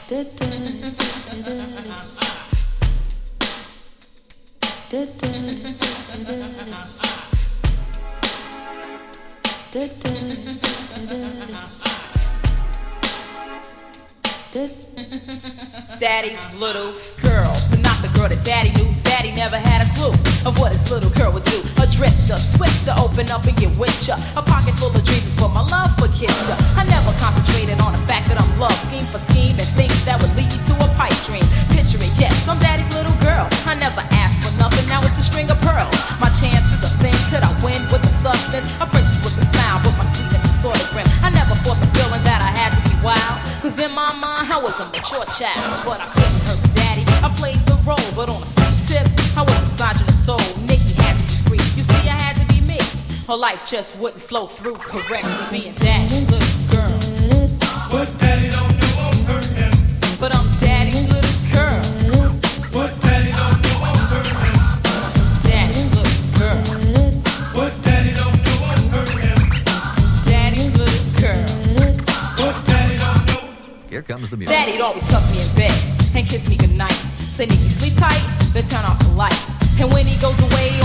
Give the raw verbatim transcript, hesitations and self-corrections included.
Daddy's little girl, but not the girl that daddy knew. Daddy never had a clue of what his little girl would do. A drifter, swift to open up and get with ya. A pocket full of dreams is for my love for kids ya. I never concentrated on the fact that I'm love, scheme for scheme, and things that would lead to a pipe dream. Picture it, yes, I'm daddy's little girl. I never asked for nothing, now it's a string of pearls. My chances are thin, could I win with the substance? A princess with a smile, but my sweetness is sort of grim. I never fought the feeling that I had to be wild, cause in my mind I was a mature child. But I couldn't hurt daddy, I played the role, but on the same tip, I was massaging the soul. Nikki had to be free, you see I had to be me. Her life just wouldn't flow through correctly. Me and daddy's little girl. What daddy don't do won't hurt him, but I'm daddy's little girl. What daddy don't do won't hurt him, daddy's little girl. What daddy don't do won't hurt him, daddy's little girl. What daddy don't do. Here comes the music. Daddy'd always tuck me in bed and kiss me goodnight. Say, Nikki, sleep tight, then turn off the light. And when he goes away,